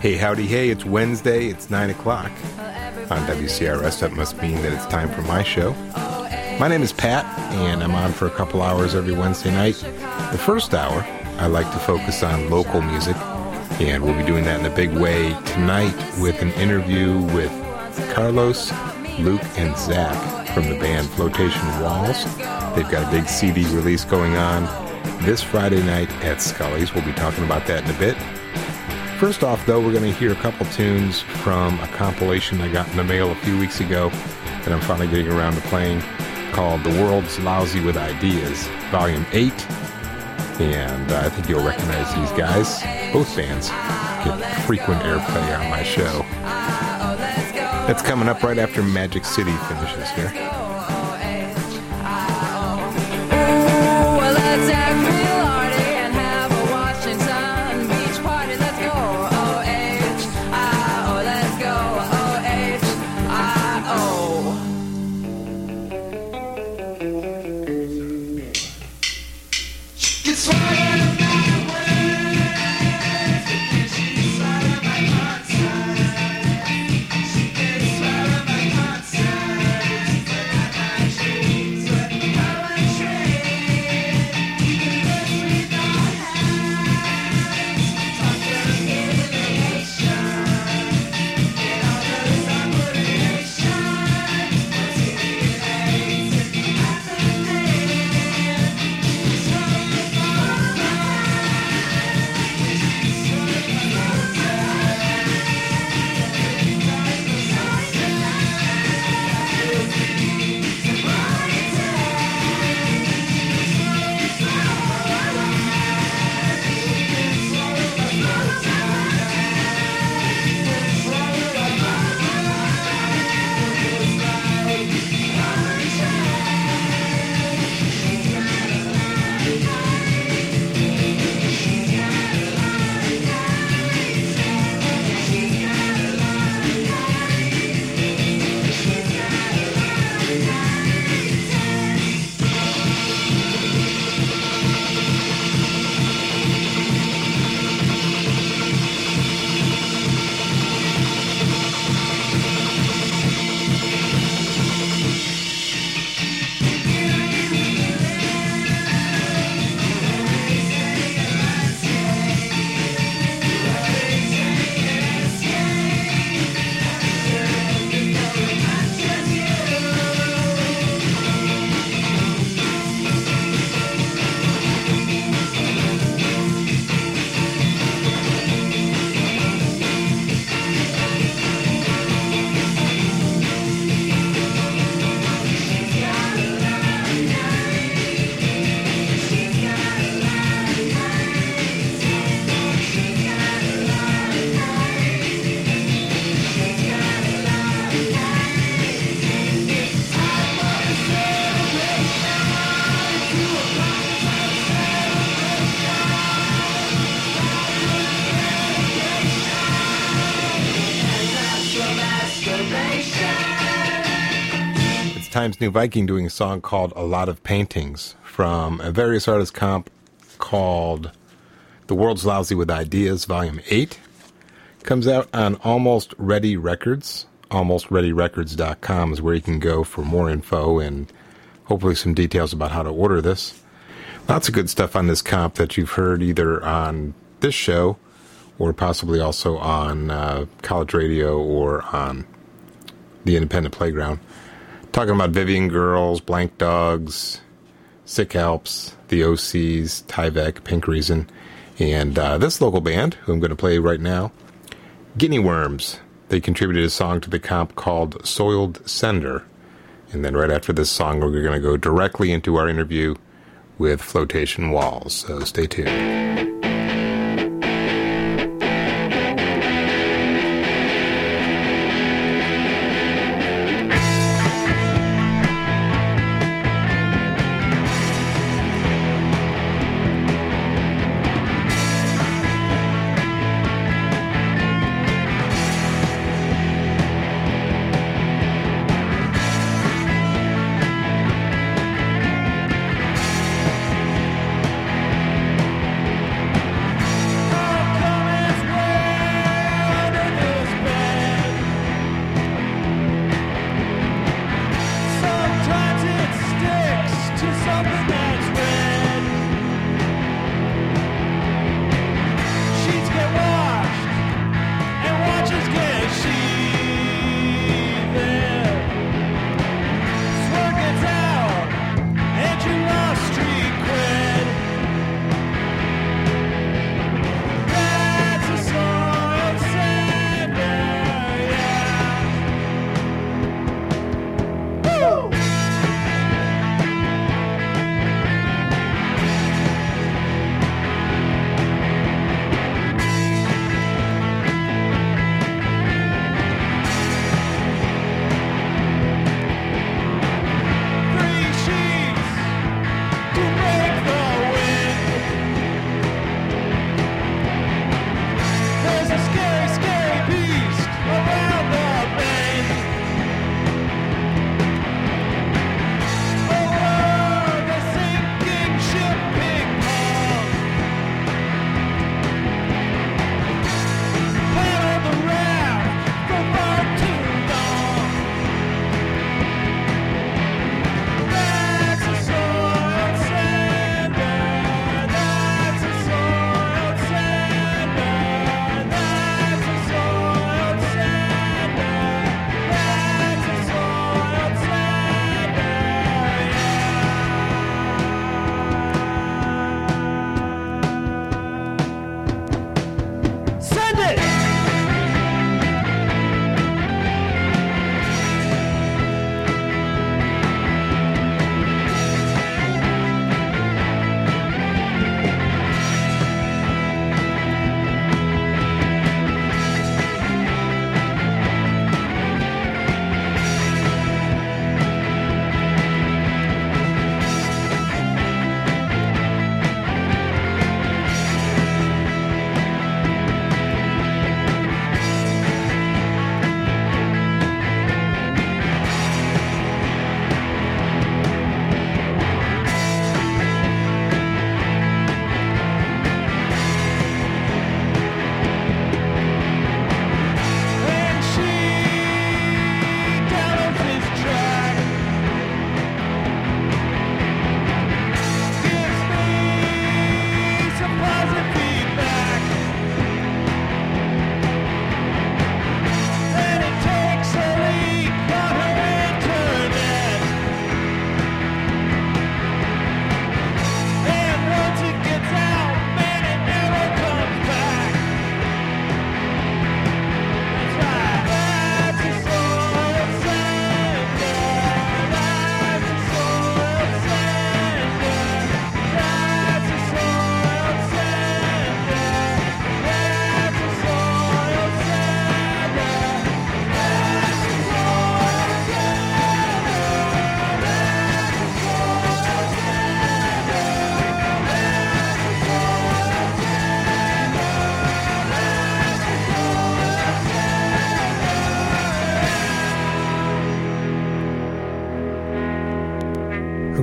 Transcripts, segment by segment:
Hey, howdy, hey, it's Wednesday, it's 9 o'clock on WCRS. That must mean that it's time for my show. My name is Pat, and I'm on for a couple hours every Wednesday night. The first hour, I like to focus on local music, and we'll be doing that in a big way tonight with an interview with Carlos, Luke, and Zach from the band Flotation Walls. They've got a big CD release going on this Friday night at Scully's. We'll be talking about that in a bit. First off, though, we're going to hear a couple tunes from a compilation I got in the mail a few weeks ago that I'm finally getting around to playing, called The World's Lousy with Ideas, Volume 8. And I think you'll recognize these guys. Both bands get frequent airplay on my show. That's coming up right after Magic City finishes here. Times New Viking doing a song called A Lot of Paintings from a various artist comp called The World's Lousy with Ideas, Volume 8. Comes out on Almost Ready Records. AlmostReadyRecords.com is where you can go for more info and hopefully some details about how to order this. Lots of good stuff on this comp that you've heard either on this show or possibly also on college radio or on the Independent Playground. Talking about Vivian Girls, Blank Dogs, Sick Alps, The OCs, Tyvek, Pink Reason, and this local band, who I'm going to play right now, Guinea Worms. They contributed a song to the comp called Soiled Sender. And then right after this song, we're going to go directly into our interview with Flotation Walls. So stay tuned.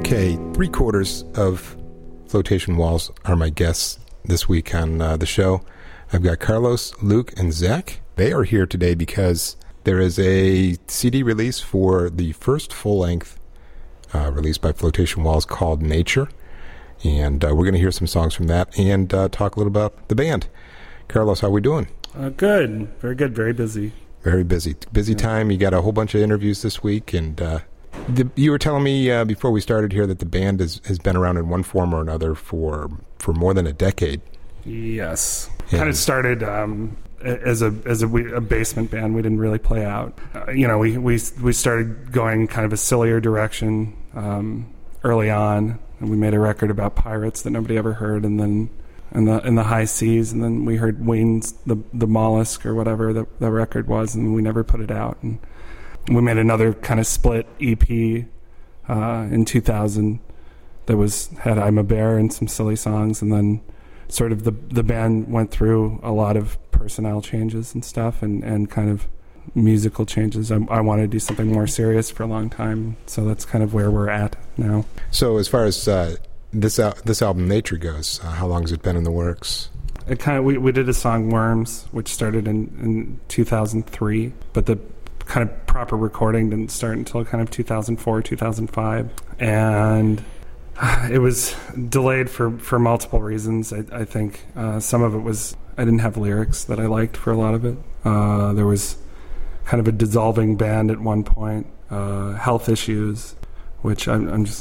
Okay, 3/4 of Flotation Walls are my guests this week on the show. I've got Carlos, Luke, and Zach. They are here today because there is a CD release for the first full-length release by Flotation Walls called Nature. And we're going to hear some songs from that and talk a little about the band. Carlos, how are we doing? Good. Very good. Very busy. Very busy. Busy time. You got a whole bunch of interviews this week. And you were telling me before we started here that the band has been around in one form or another for more than a decade. Yes. Kind of started as a basement band. We didn't really play out. We started going kind of a sillier direction early on. And we made a record about pirates that nobody ever heard, and then in the high seas, and then we heard Wayne's the Mollusk or whatever the record was, and we never put it out. And we made another kind of split EP in 2000 that had I'm a Bear and some silly songs, and then sort of the band went through a lot of personnel changes and stuff, and kind of musical changes. I wanted to do something more serious for a long time, so that's kind of where we're at now. So as far as this album Nature goes, how long has it been in the works? It kind of we did a song Worms, which started in 2003, but the kind of proper recording didn't start until kind of 2004, 2005, and it was delayed for multiple reasons. I think some of it was I didn't have lyrics that I liked for a lot of it. There was kind of a dissolving band at one point, health issues, which I'm just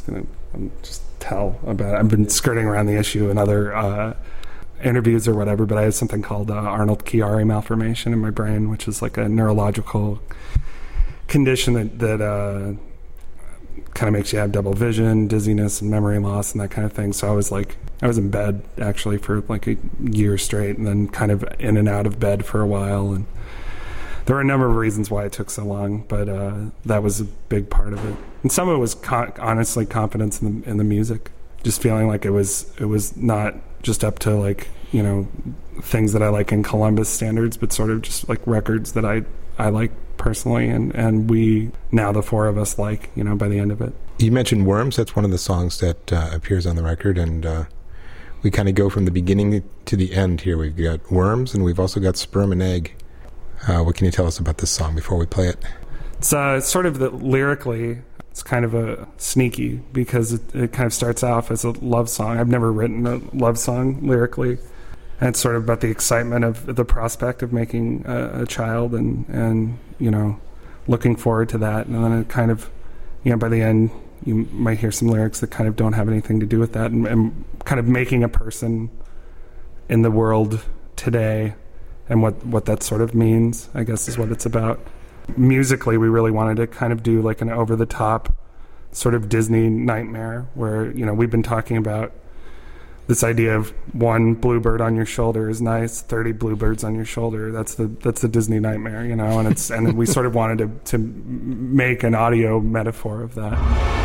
tell about. I've been skirting around the issue in other interviews or whatever, but I had something called Arnold Chiari malformation in my brain, which is like a neurological condition that kind of makes you have double vision, dizziness, and memory loss, and that kind of thing. So I was in bed actually for like a year straight, and then kind of in and out of bed for a while, and there were a number of reasons why it took so long, but that was a big part of it. And some of it was honestly confidence in the music, just feeling like it was not just up to like things that I like in Columbus standards, but sort of just like records that I like personally, and we now the four of us like by the end of it. You mentioned Worms. That's one of the songs that appears on the record, and we kind of go from the beginning to the end here. We've got Worms, and we've also got Sperm and Egg. What can you tell us about this song before we play it? It's sort of lyrically, it's kind of a sneaky because it kind of starts off as a love song. I've never written a love song lyrically. And it's sort of about the excitement of the prospect of making a child and looking forward to that. And then it kind of, by the end, you might hear some lyrics that kind of don't have anything to do with that, and kind of making a person in the world today. And what that sort of means, I guess, is what it's about. Musically, we really wanted to kind of do like an over-the-top sort of Disney nightmare where, we've been talking about this idea of one bluebird on your shoulder is nice, 30 bluebirds on your shoulder. That's the Disney nightmare, and we sort of wanted to make an audio metaphor of that.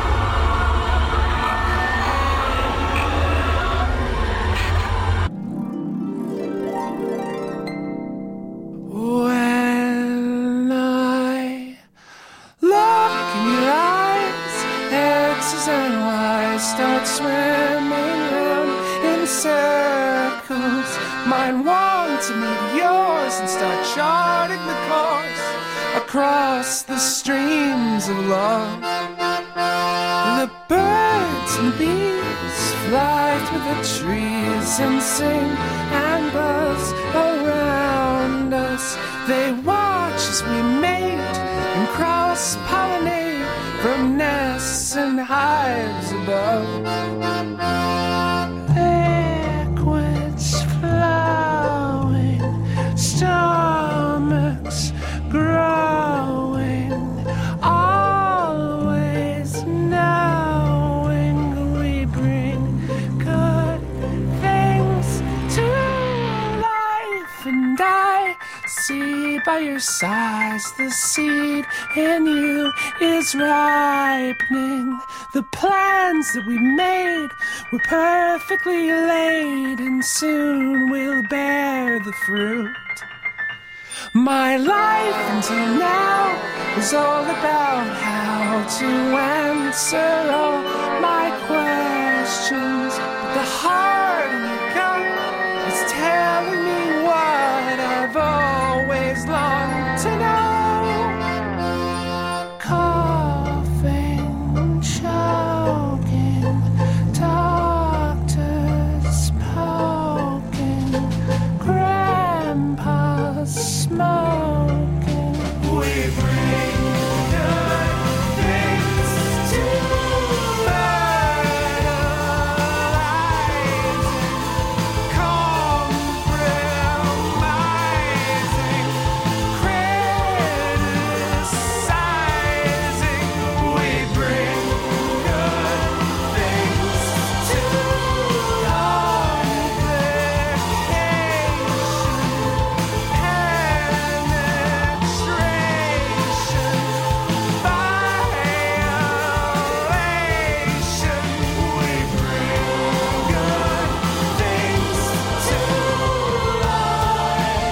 Start swimming round in circles. Mine want to meet yours and start charting the course across the streams of love. The birds and bees fly through the trees and sing and buzz around us. They watch as we mate and cross-pollinate from nests and hives above. Liquids flowing, stomachs growing, always knowing we bring good things to life. And I see by your size the seed in you is ripening. The plans that we made were perfectly laid, and soon we'll bear the fruit. My life until now is all about how to answer all my questions. But the heart in your gut is telling me what I've always longed to know. Coughing, choking, doctors poking, grandpa's smoking. We bring good things to fertilizing, compromising, criticizing. We bring good things to complication, penetration, violation. We bring good things to life.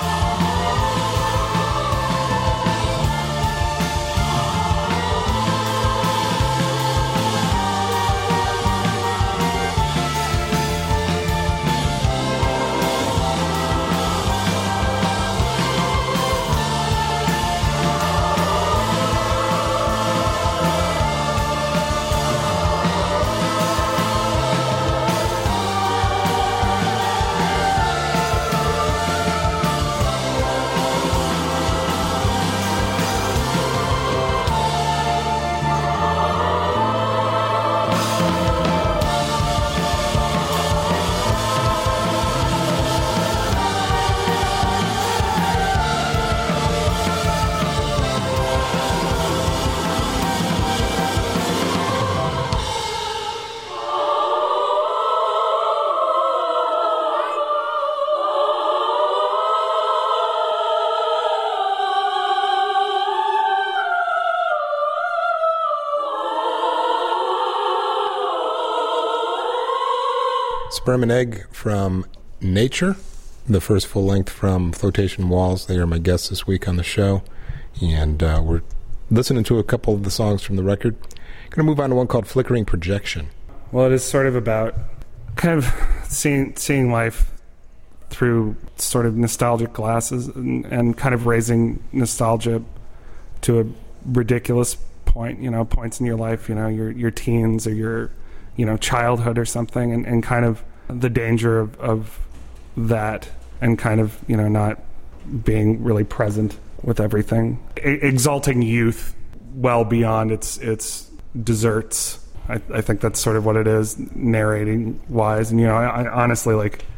Sperm and Egg from Nature, the first full length from Flotation Walls. They are my guests this week on the show, and we're listening to a couple of the songs from the record. Going to move on to one called Flickering Projection. Well, it is sort of about kind of seeing life through sort of nostalgic glasses and kind of raising nostalgia to a ridiculous point, points in your life, your teens or your, childhood or something, and kind of the danger of that, and kind of, not being really present with everything. Exalting youth well beyond its desserts. I think that's sort of what it is, narrating wise. And, I honestly,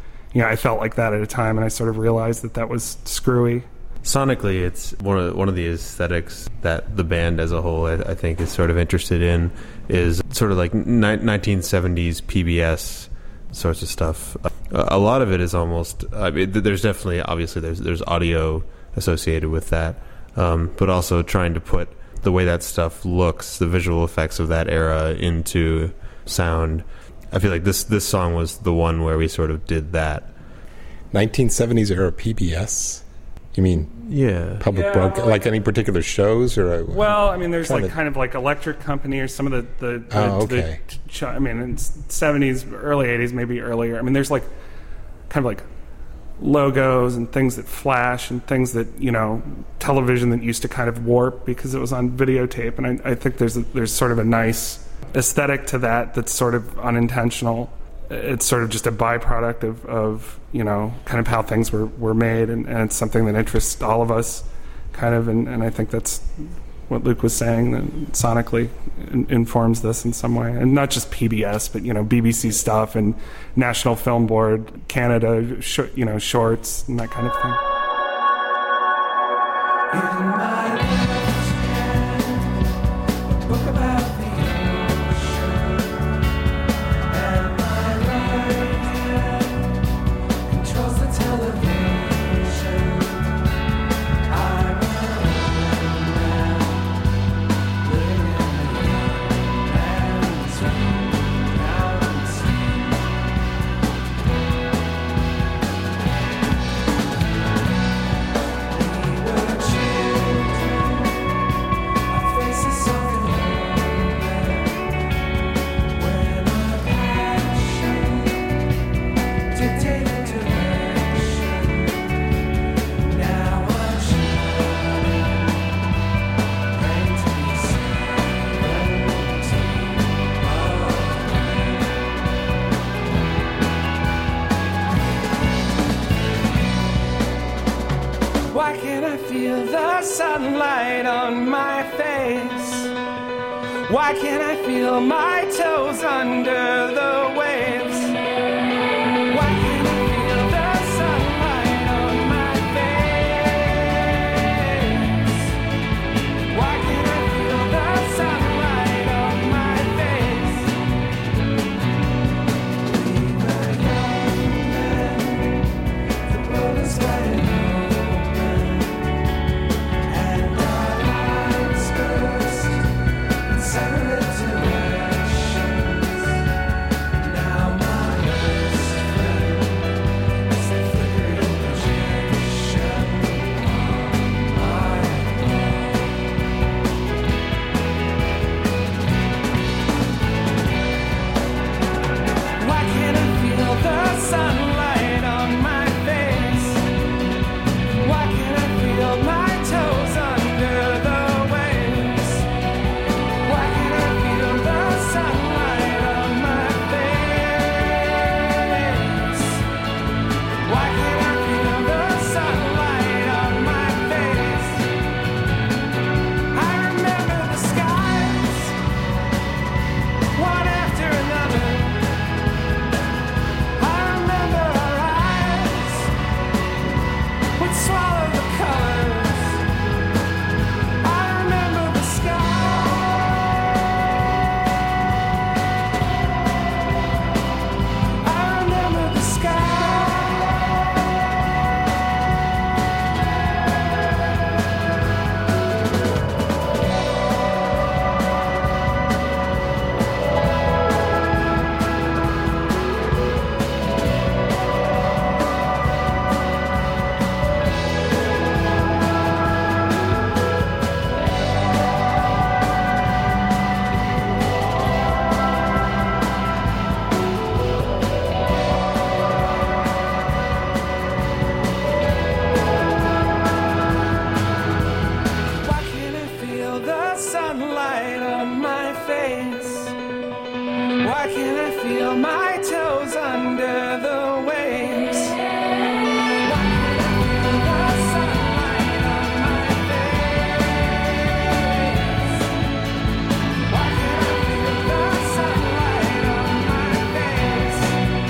I felt like that at a time, and I sort of realized that was screwy. Sonically, it's one of the aesthetics that the band as a whole, I think, is sort of interested in, is sort of like 1970s PBS sorts of stuff. A lot of it is almost, there's definitely, obviously, there's audio associated with that, but also trying to put the way that stuff looks, the visual effects of that era into sound. I feel like this song was the one where we sort of did that. 1970s era PBS? You mean public broadcast, like any particular shows? Or there's kind of like Electric Company or some of the okay. It's 70s, early 80s, maybe earlier. There's like kind of like logos and things that flash and things that, television that used to kind of warp because it was on videotape. And I think there's sort of a nice aesthetic to that's sort of unintentional. It's sort of just a byproduct of kind of how things were made, and it's something that interests all of us, kind of, and I think that's what Luke was saying, that sonically informs this in some way, and not just PBS, but BBC stuff and National Film Board, Canada, shorts and that kind of thing. In my left hand, a book about the ocean, and my right hand controls the television. I'm a old man living in a young man's room out in sea. Why can't I feel my toes under the waves? Why can't I feel the sunlight on my face? Why can't I feel the sunlight on my face? We were young then, the world is wide open, and our lives burst in separate directions. Now my best friend is the flickering projection on my wall. Why can't I feel the sunlight on my face? Why can't I feel my toes under the waves? Why can't I feel the sunlight on my face? Why can't I feel the sunlight on my face? I remember the skies, one after another. I remember our eyes would swallow the colors. I remember the sky. I remember the sky. Why can't I feel the sunlight on my face? Why can't I feel my toes under the waves? Why can't I feel the sunlight on my face? Why can't I feel the sunlight on my face?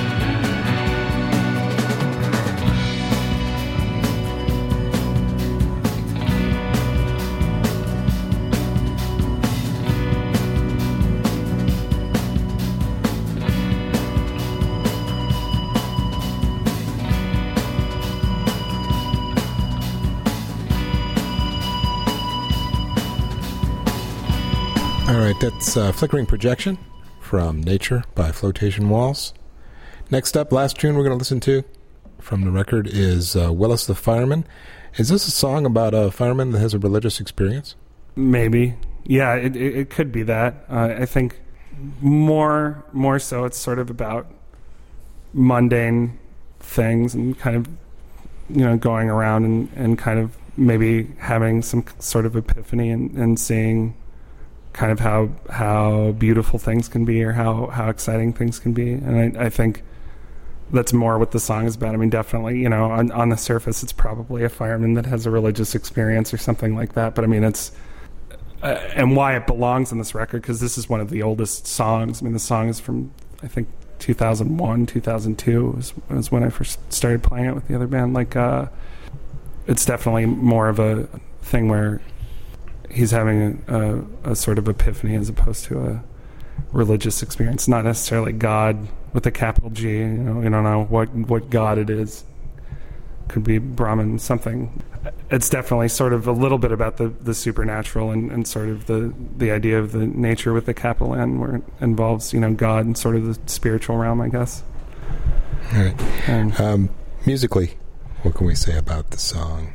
All right, that's Flickering Projection from Nature by Flotation Walls. Next up, last tune we're going to listen to from the record is Willis the Fireman. Is this a song about a fireman that has a religious experience? Maybe. Yeah, it could be that. I think more so it's sort of about mundane things and kind of, going around and kind of maybe having some sort of epiphany and seeing kind of how beautiful things can be or how exciting things can be. And I think that's more what the song is about. I mean, definitely, on the surface, it's probably a fireman that has a religious experience or something like that. But I mean, it's and why it belongs on this record, because this is one of the oldest songs. I mean, the song is from, I think, 2001, 2002 was when I first started playing it with the other band. Like, it's definitely more of a thing where he's having a sort of epiphany as opposed to a religious experience. Not necessarily God with a capital G. We don't know what God it is. Could be Brahman, something. It's definitely sort of a little bit about the supernatural and sort of the idea of the nature with the capital N, where it involves God and sort of the spiritual realm, I guess. All right. Musically, what can we say about the song?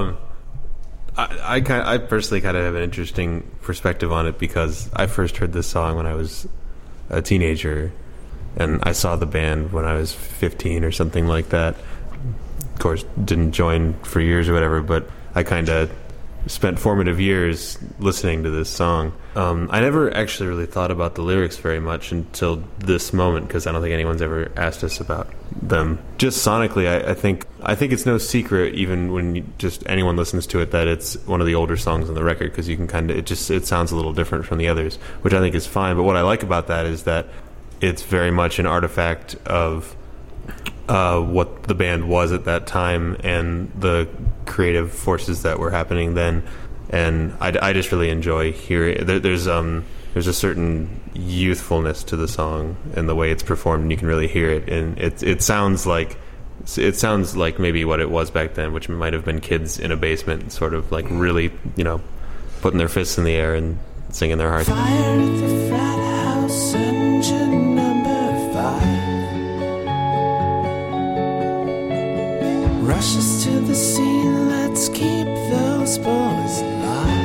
I personally kind of have an interesting perspective on it because I first heard this song when I was a teenager, and I saw the band when I was 15 or something like that. Of course, didn't join for years or whatever, but I kind of spent formative years listening to this song. I never actually really thought about the lyrics very much until this moment, because I don't think anyone's ever asked us about them. Just sonically, I think it's no secret, even when just anyone listens to it, that it's one of the older songs on the record, because you can it sounds a little different from the others, which I think is fine. But what I like about that is that it's very much an artifact of what the band was at that time and the creative forces that were happening then. And I just really enjoy hearing. There's a certain youthfulness to the song and the way it's performed, and you can really hear it. And it sounds like maybe what it was back then, which might have been kids in a basement, sort of like really, putting their fists in the air and singing their hearts. Fire at the frat house, engine number 5 rushes to the scene. Let's keep those boys alive.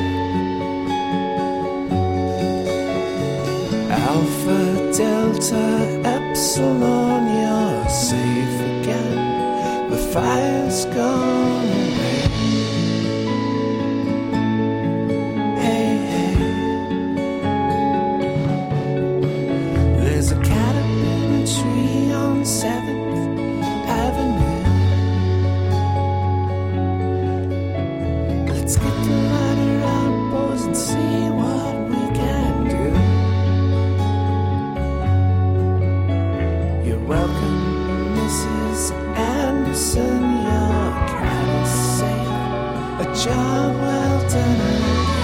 Alpha, Delta, Epsilon, you're safe again. The fire's gone away. Hey, hey. There's a caterpillar tree on 7th Avenue. Let's get the ladder out, boys, and see what we can do. You're welcome, Mrs. Anderson. Your cat is safe. A job well done.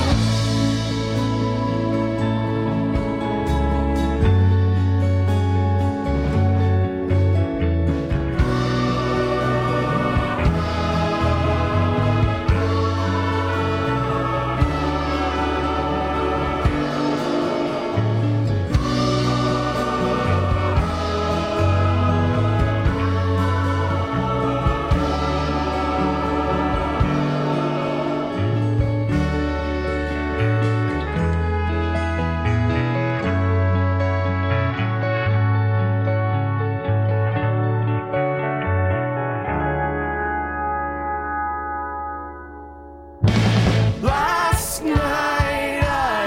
Last night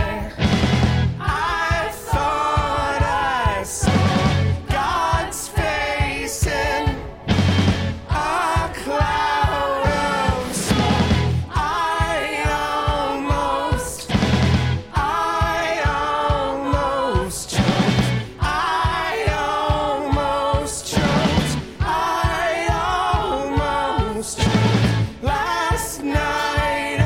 I thought I saw God's face in a cloud of smoke. I almost choked. I almost choked. I almost choked. Last night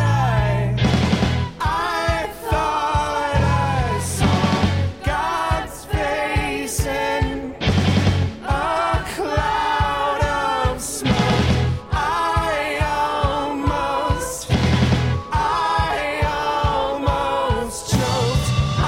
I thought I saw God's face in a cloud of smoke. I almost choked. I almost choked.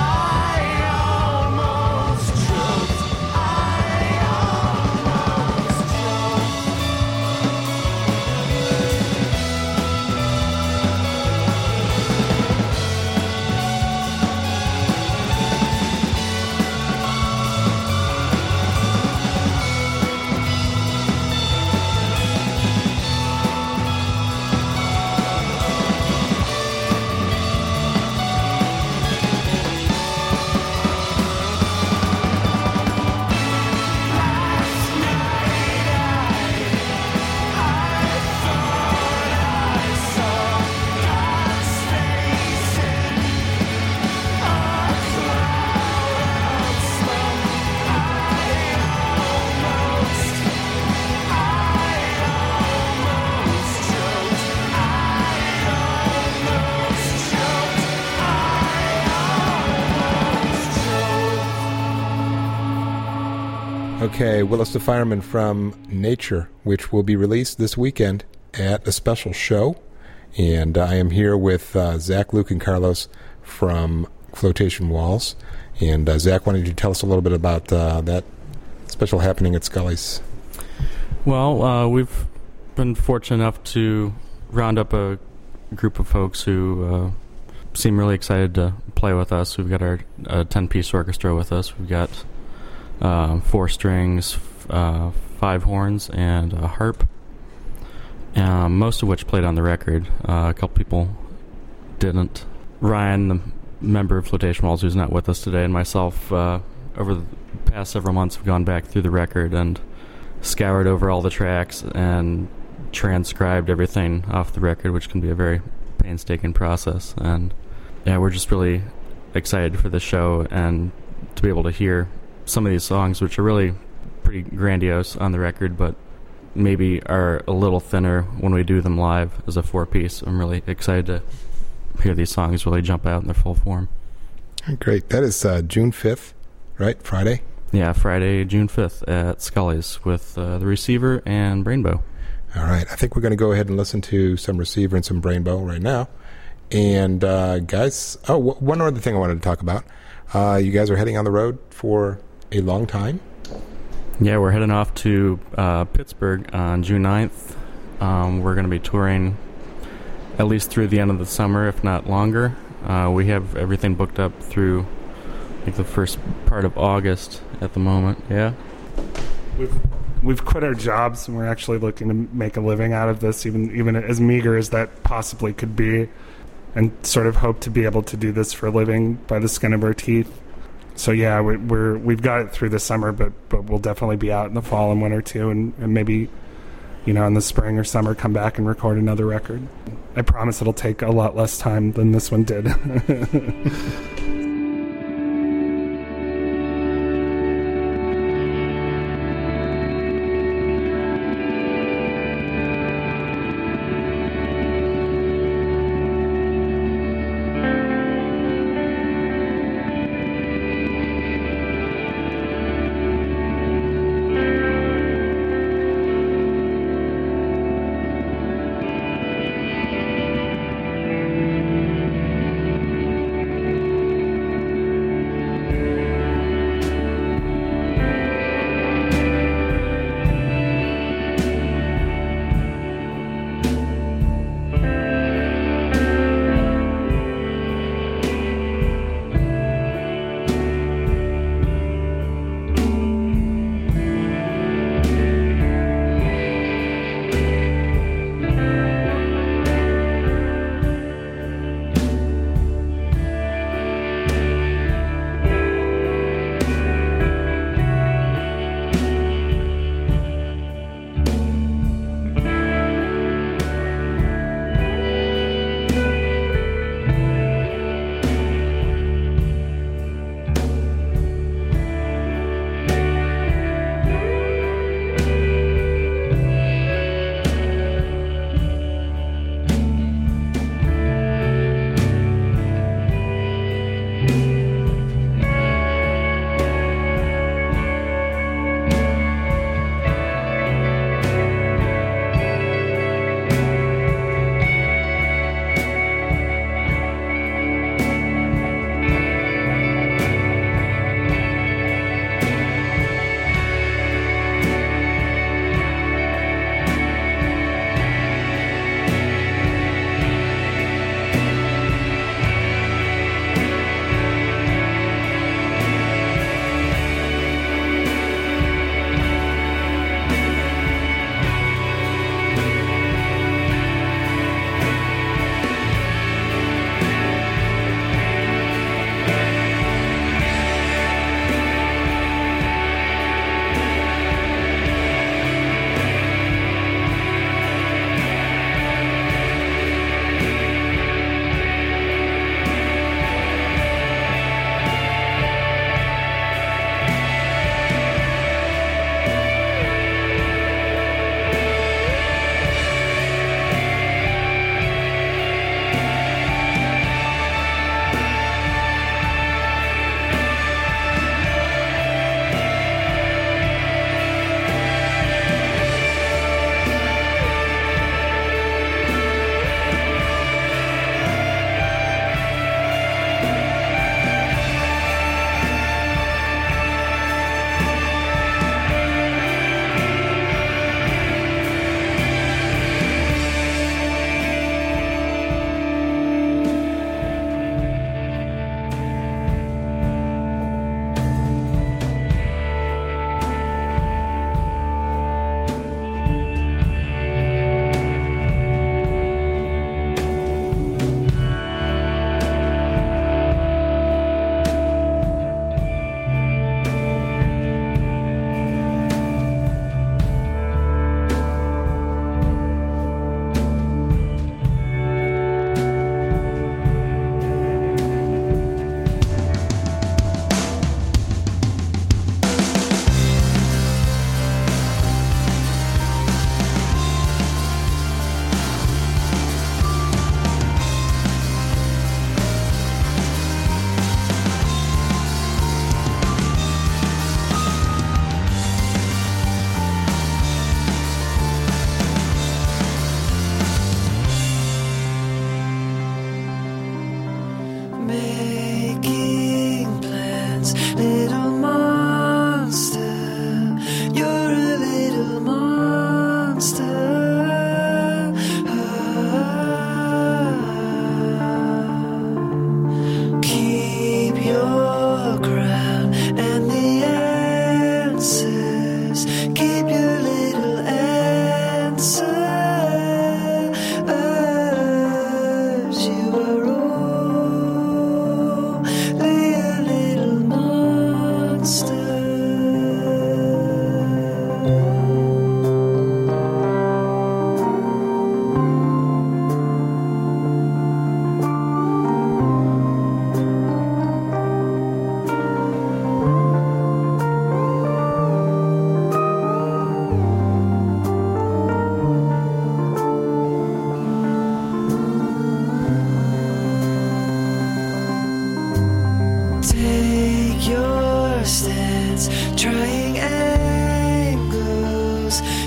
Okay, Willis the Fireman from Nature, which will be released this weekend at a special show. And I am here with Zach, Luke, and Carlos from Flotation Walls. And Zach, why don't you tell us a little bit about that special happening at Scully's? Well, we've been fortunate enough to round up a group of folks who seem really excited to play with us. We've got our 10-piece orchestra with us. We've got 4 strings, 5 horns, and a harp, most of which played on the record. A couple people didn't. Ryan, member of Flotation Walls who's not with us today, and myself, over the past several months, have gone back through the record and scoured over all the tracks and transcribed everything off the record, which can be a very painstaking process. And yeah, we're just really excited for the show and to be able to hear some of these songs, which are really pretty grandiose on the record, but maybe are a little thinner when we do them live as a 4-piece. I'm really excited to hear these songs really jump out in their full form. Great. That is June 5th, right? Friday? Yeah, Friday, June 5th at Scully's with The Receiver and Brainbow. All right. I think we're going to go ahead and listen to some Receiver and some Brainbow right now. And guys, one other thing I wanted to talk about. You guys are heading on the road for a long time? Yeah, we're heading off to Pittsburgh on June 9th. We're going to be touring at least through the end of the summer, if not longer. We have everything booked up through, I think, the first part of August at the moment. Yeah. We've quit our jobs, and we're actually looking to make a living out of this, even as meager as that possibly could be, and sort of hope to be able to do this for a living by the skin of our teeth. So yeah, we've got it through the summer, but we'll definitely be out in the fall and winter too, and maybe, in the spring or summer come back and record another record. I promise it'll take a lot less time than this one did.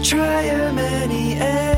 try your many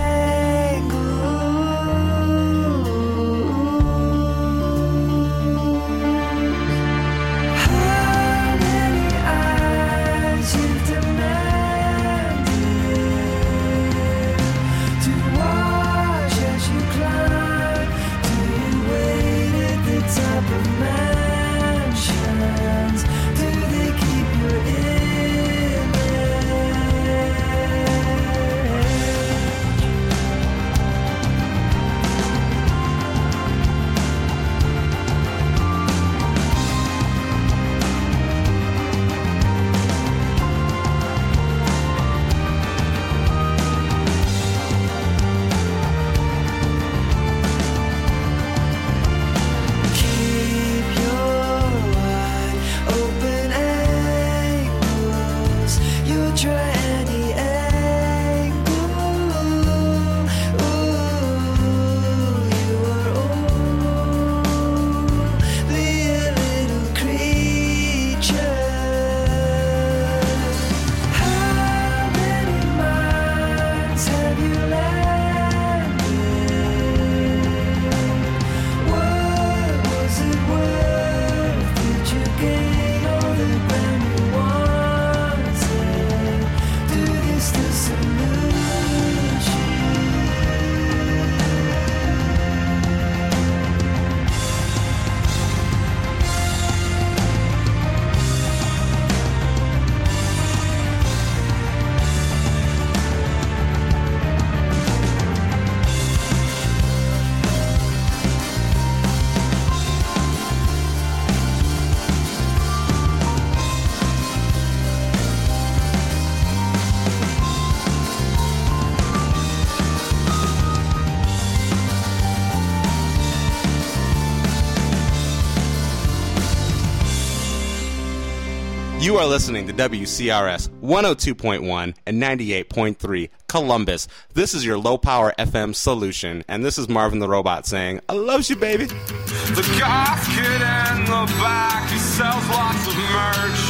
You are listening to WCRS 102.1 and 98.3 Columbus. This is your low-power FM solution, and this is Marvin the Robot saying, I love you, baby. The goth kid in the back, he sells lots of merch.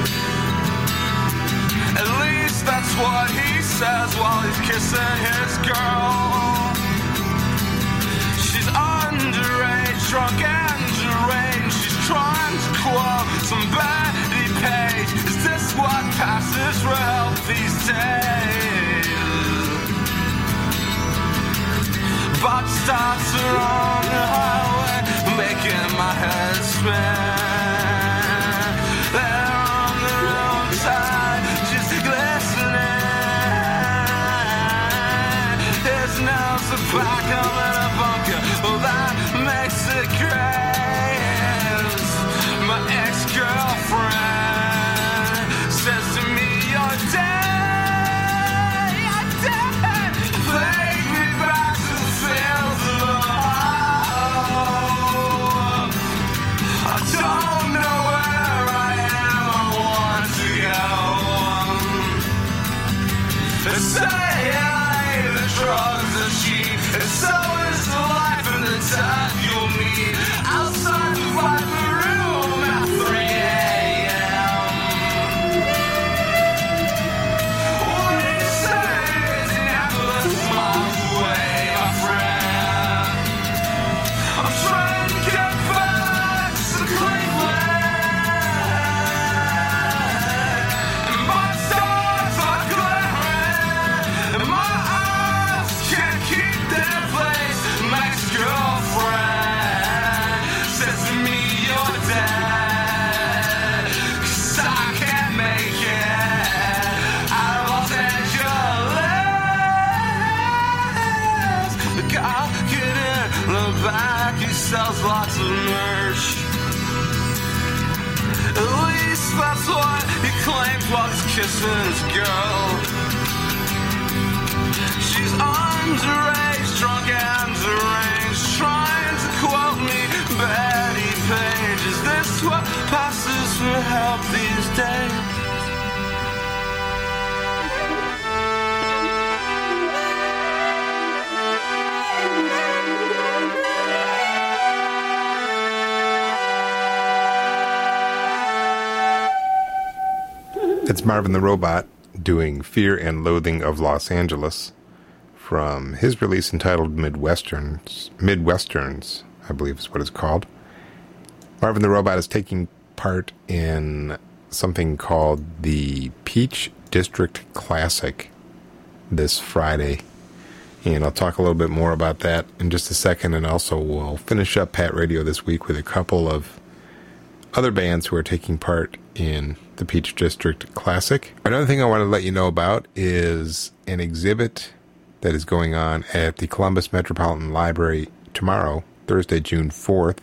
At least that's what he says while he's kissing his girl. She's underage, drunk and deranged. She's trying to quote some Betty Page. Is this what passes for help these days? But starts are on the highway, making my head spin. They're on the roadside, just glistening. His nails are back up in a bunker, well that makes it great. My ex-girlfriend says to me, you're dead, you're dead. Take me back to the fields of Ohio. I don't know where I am, I want to go. They say the drugs are cheap, and so is the life and the time you'll meet outside the Viper room at 3 a.m. What do you say? Indianapolis miles away, my friend. I'm trying to get back to Cleveland, and my stars are glaring, and my eyes can't keep their place. My ex-girlfriend says to me, you're dead, 'cause I can't make it out of Los Angeles. The guy get in the back, he sells lots of merch. At least that's what he claims while he's kissing his girl. She's underage, drunk and deranged, trying to quote me Betty Page. Is this what passes for help these days? It's Marvin the Robot doing Fear and Loathing of Los Angeles from his release entitled Midwesterns, I believe is what it's called. Marvin the Robot is taking part in something called the Peach District Classic this Friday. And I'll talk a little bit more about that in just a second. And also we'll finish up Pat Radio this week with a couple of other bands who are taking part in the Peach District Classic. Another thing I want to let you know about is an exhibit that is going on at the Columbus Metropolitan Library tomorrow, Thursday, June 4th,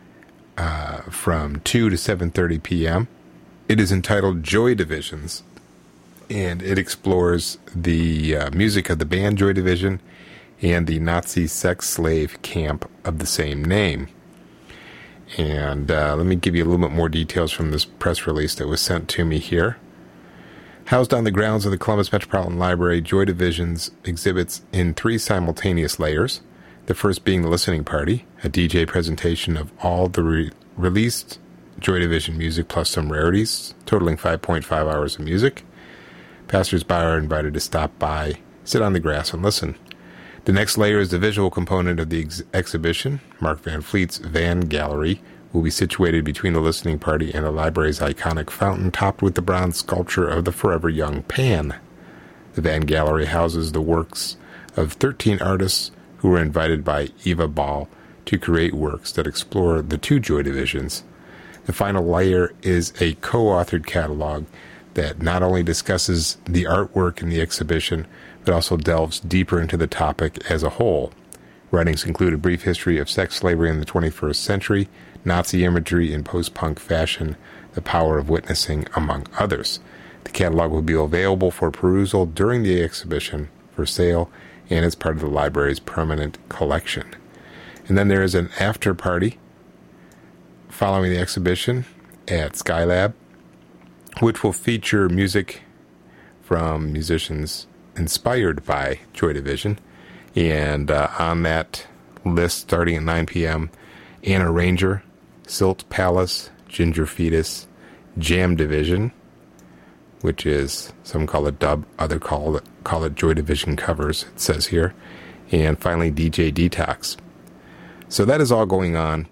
from 2 to 7:30 p.m. It is entitled Joy Divisions, and it explores the music of the band Joy Division and the Nazi sex slave camp of the same name. And let me give you a little bit more details from this press release that was sent to me here. Housed on the grounds of the Columbus Metropolitan Library, Joy Divisions exhibits in 3 simultaneous layers. The first being the listening party, a DJ presentation of all the released Joy Division music plus some rarities, totaling 5.5 hours of music. Passers-by are invited to stop by, sit on the grass, and listen. The next layer is the visual component of the exhibition. Mark Van Fleet's Van Gallery will be situated between the listening party and the library's iconic fountain, topped with the bronze sculpture of the forever young Pan. The Van Gallery houses the works of 13 artists who were invited by Eva Ball to create works that explore the 2 Joy Divisions. The final layer is a co-authored catalog that not only discusses the artwork in the exhibition, but also delves deeper into the topic as a whole. Writings include a brief history of sex slavery in the 21st century, Nazi imagery in post-punk fashion, the power of witnessing, among others. The catalog will be available for perusal during the exhibition, for sale, and as part of the library's permanent collection. And then there is an after party following the exhibition at Skylab, which will feature music from musicians inspired by Joy Division. And on that list, starting at 9 p.m., Anna Ranger, Silt Palace, Ginger Fetus, Jam Division, which is, some call it dub, other call it Joy Division covers, it says here, and finally DJ Detox. So that is all going on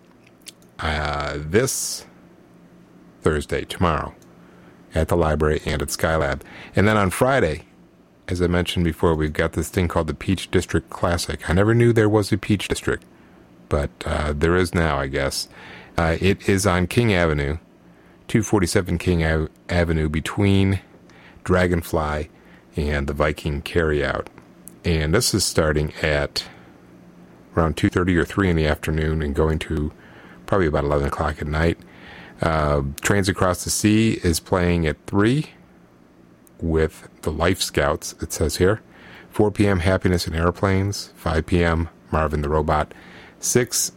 this Thursday, tomorrow, at the library and at Skylab. And then on Friday, as I mentioned before, we've got this thing called the Peach District Classic. I never knew there was a Peach District, but there is now, I guess. It is on King Avenue, 247 King Avenue, between Dragonfly and the Viking Carryout. And this is starting at around 2:30 or 3 in the afternoon and going to probably about 11 o'clock at night. Trains Across the Sea is playing at 3 with the Life Scouts, it says here. 4 p.m. Happiness in Airplanes. 5 p.m. Marvin the Robot. 6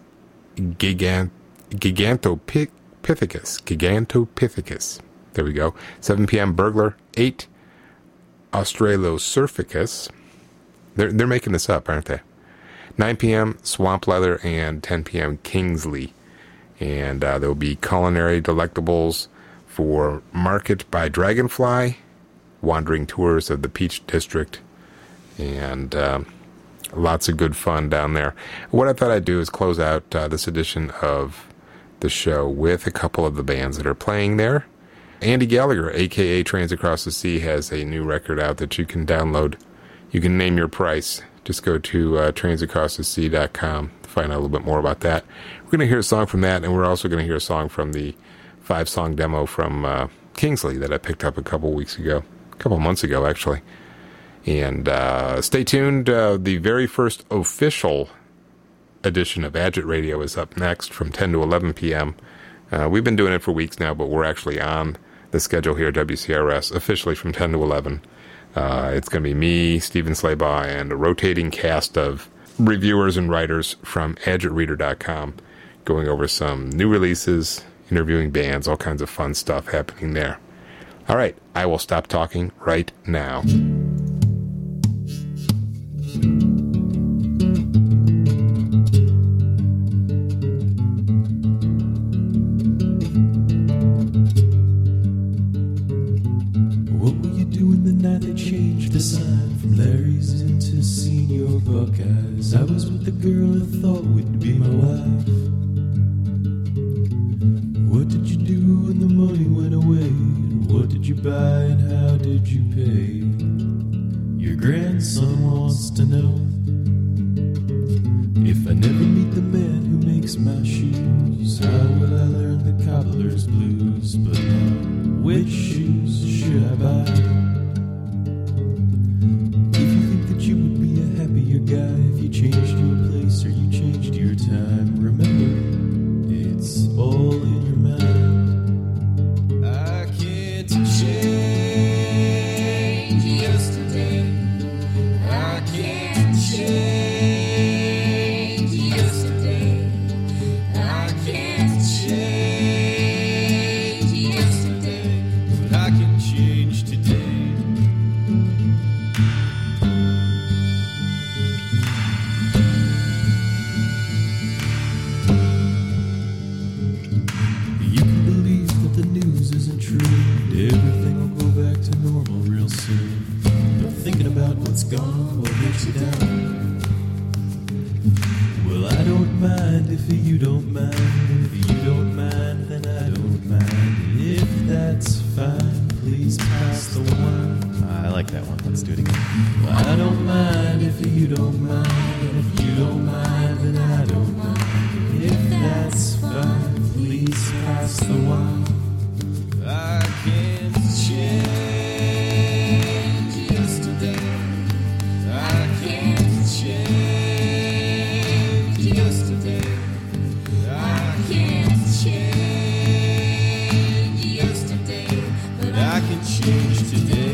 Gigantopithecus. There we go. 7 p.m. Burglar. 8 Australosurficus. They're making this up, aren't they? 9 p.m. Swamp Leather, and 10 p.m. Kingsley. And there will be culinary delectables for Market by Dragonfly, wandering tours of the Peach District, and lots of good fun down there. What I thought I'd do is close out this edition of the show with a couple of the bands that are playing there. Andy Gallagher, a.k.a. Trains Across the Sea, has a new record out that you can download. You can name your price. Just go to trainsacrossthesea.com to find out a little bit more about that. We're going to hear a song from that, and we're also going to hear a song from the 5-song demo from Kingsley that I picked up a couple months ago, actually. And stay tuned. The very first official edition of Agit Radio is up next from 10 to 11 p.m. We've been doing it for weeks now, but we're actually on the schedule here at WCRS officially from 10 to 11. It's going to be me, Stephen Slaybaugh, and a rotating cast of reviewers and writers from agitreader.com going over some new releases, interviewing bands, all kinds of fun stuff happening there. All right, I will stop talking right now. What were you doing the night that Buckeyes. I was with the girl I thought would be my wife. What did you do when the money went away? What did you buy and how did you pay? Your grandson wants to know if I never meet the man who makes my shoes, how will I learn the cobbler's blues? But which shoes should I buy? If you think that you would be a happier guy if you changed your place or you changed your time, remember, it's all in your mind. I can't change yesterday. I can't change yesterday. I can't change yesterday, but I can change today. You can believe that the news isn't true. Everything will go back to normal real soon. But thinking about what's gone will get you down. Well, I don't mind if you don't mind. If you don't mind, then I don't mind. If that's fine, please pass the wine. I like that one. Let's do it again. Well, I don't mind if you don't mind. And if you don't mind, then I don't mind. If that's fine, please pass the wine. I can't change yesterday. I can't change yesterday. I can't change yesterday, but I can change today.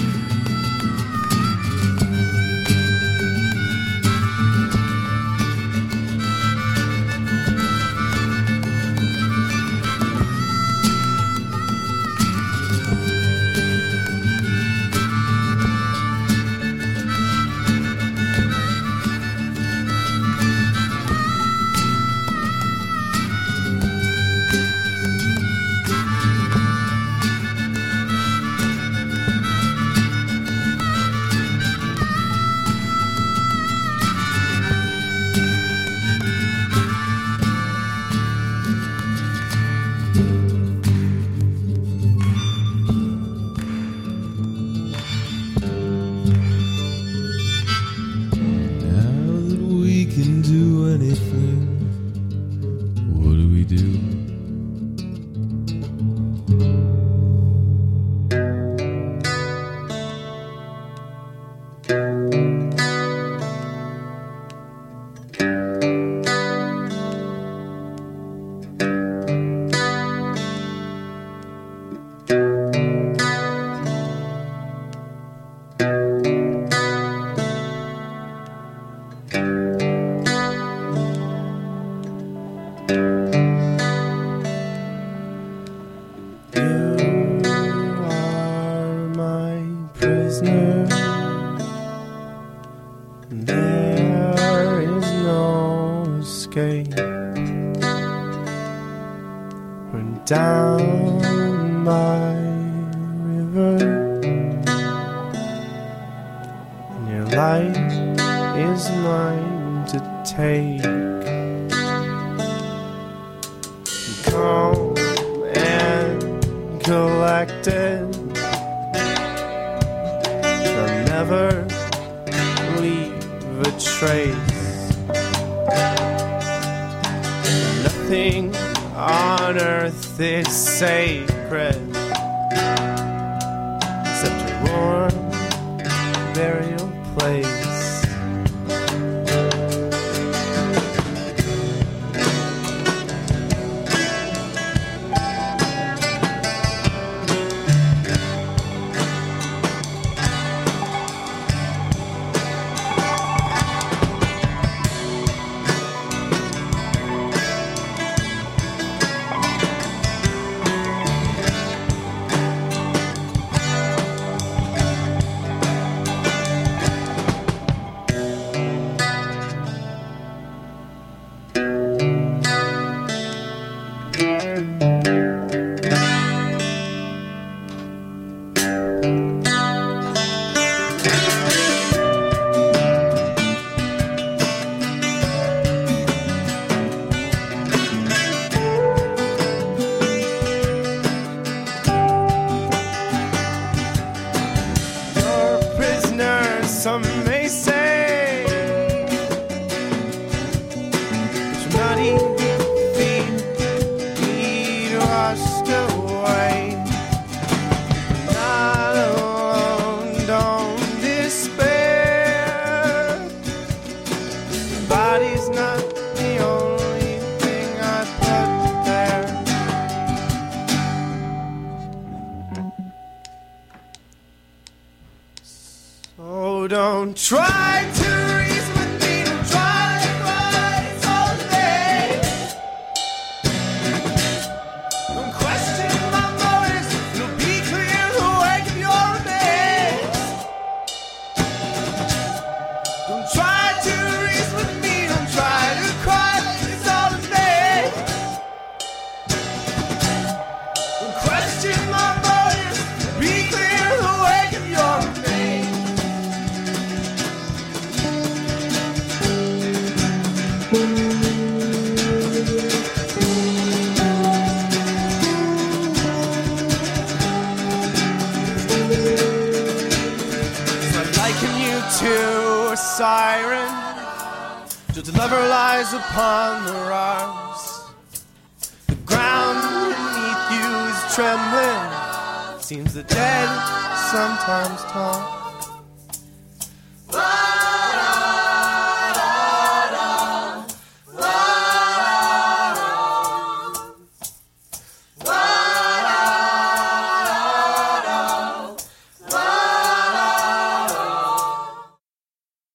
Down my river, and your light is mine to take. Calm and collected, shall never leave a trace. Nothing on earth is sacred except your warm burial place. say. But your muddy feet need washed away. Not alone, don't despair. Your body's not the only thing I put there. So don't try to reason with me, don't try to fight, it's all day. Don't question my motives, it'll be clear the wake of your remains. Don't try to reason with me, don't try to cry, it's all in vain. Don't question my motives, it'll be clear the wake of your remains. So I liken you to a siren. Just a lover lies upon the rocks. The ground beneath you is trembling. Seems the dead sometimes talk.